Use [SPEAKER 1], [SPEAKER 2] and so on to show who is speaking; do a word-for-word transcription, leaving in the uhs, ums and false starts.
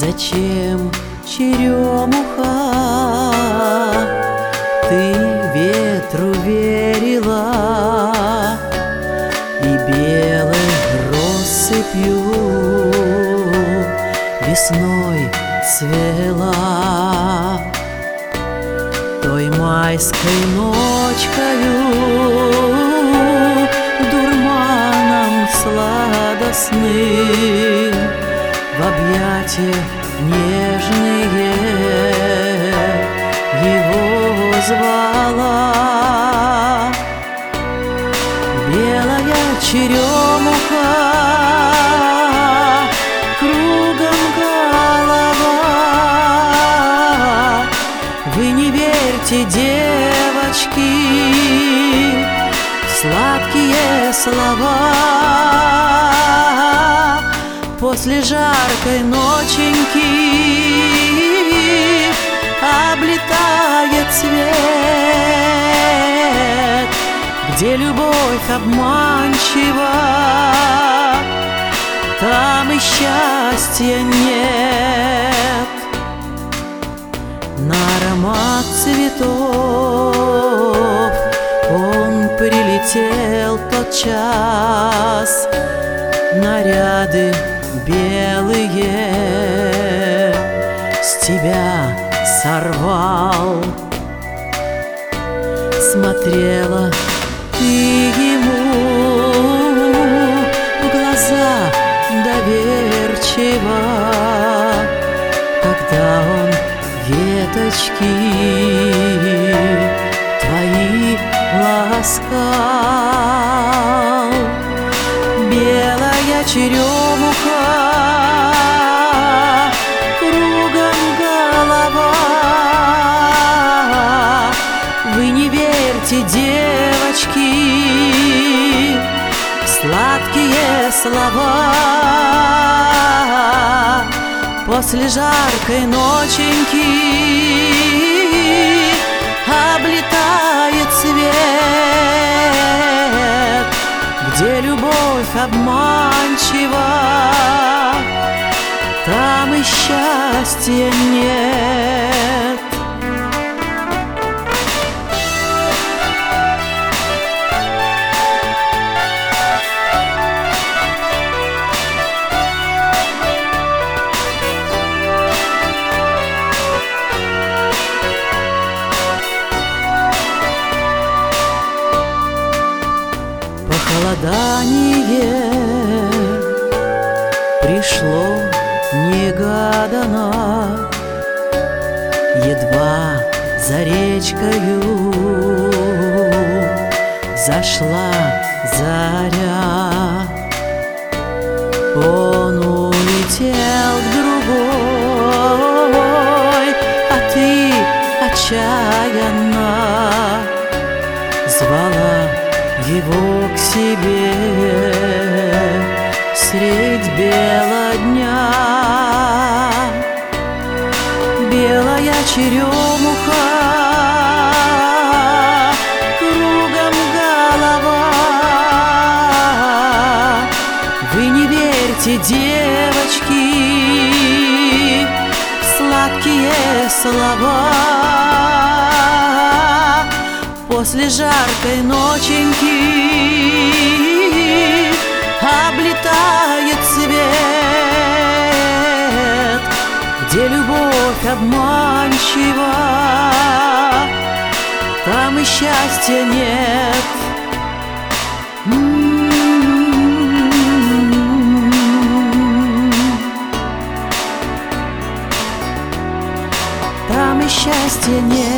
[SPEAKER 1] Зачем, черемуха, ты ветру верила и белой россыпью весной цвела? Той майской ночкою дурманом сладостным в объятия нежные его звала. Белая черемуха, кругом голова. Вы не верьте, девочки, в сладкие слова. После жаркой ноченьки облетает свет, где любовь обманчива, там и счастья нет. На аромат цветов он прилетел тотчас, наряды белые с тебя сорвал. Смотрела ты ему в глаза доверчиво, когда он веточки твои ласкал. Белая черемуха, кругом голова. Вы не верьте, девочки, в сладкие слова. После жаркой ноченьки облетает свет, где любовь обманчива, там и счастья нет. Похолодание пришло негаданно, едва за речкою зашла заря. Он улетел к другой, а ты отчаянно звала его к себе средь бела дня. Белая черемуха, кругом голова. Вы не верьте, девочки, в сладкие слова. После жаркой ноченьки облетает свет, где любовь обманчива, там и счастья нет. Там и счастья нет.